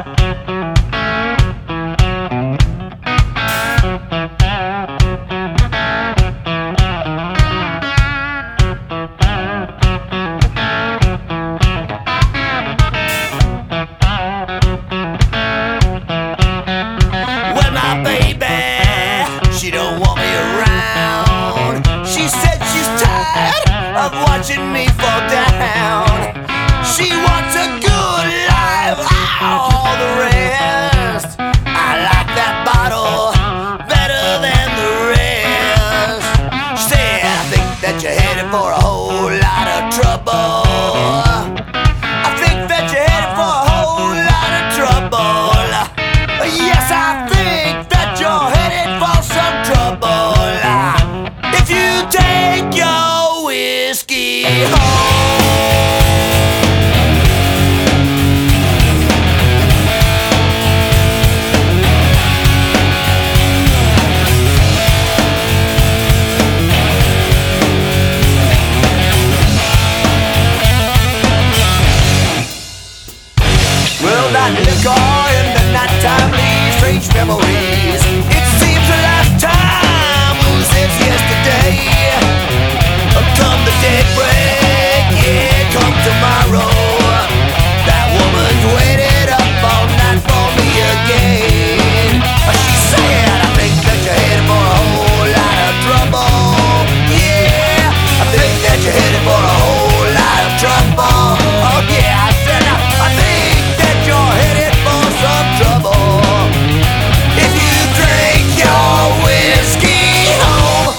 She don't want me around. She said she's tired of watching me fall down. She wants a good life, all the rest. I like that bottle better than the rest. She said, I think that you're headed for a whole lot of trouble. I think that you're headed for a whole lot of trouble. Yes, I think that you're headed for some trouble. If you take your whiskey home. Well, that liquor in the nighttime leaves strange memories. It seems a lifetime was since yesterday. Come the daybreak, yeah, come tomorrow. That woman's waited up all night for me again. She said, I think that you're headed for a whole lot of trouble. Yeah, I think that you're headed for a whole lot of trouble. Oh yeah, I said, I think that you're headed for some trouble. If you drink your whiskey home.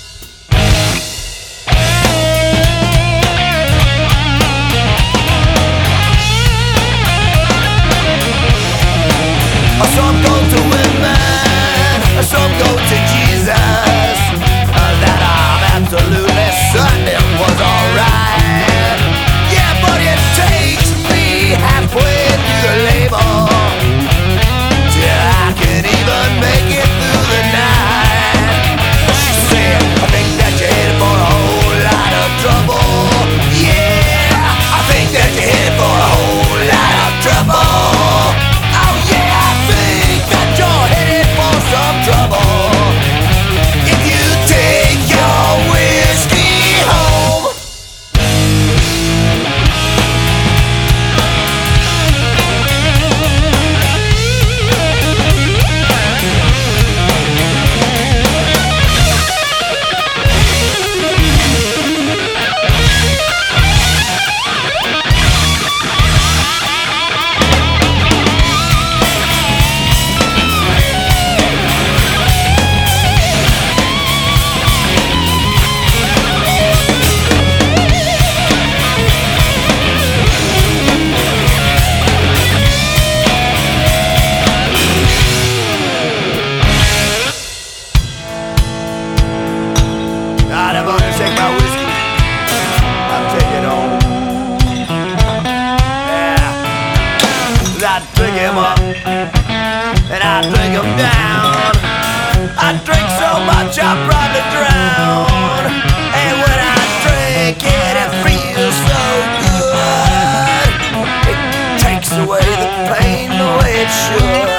Some go to women, some go to Jesus. That I'm absolutely certain was alright. Yeah, but it takes me halfway through the label till I can even make it through the night. She said, I think that you're headed for a whole lot of trouble. Yeah, I think that you're headed for a whole lot of trouble. Oh yeah, I think that you're headed for some trouble. If you take your whiskey home. I never gonna take my whiskey. I'll take it home. Yeah, I'd drink him up and I'd drink him down. I drink so much I'd probably drown. And when I drink it, it feels so good. It takes away the pain the way it should.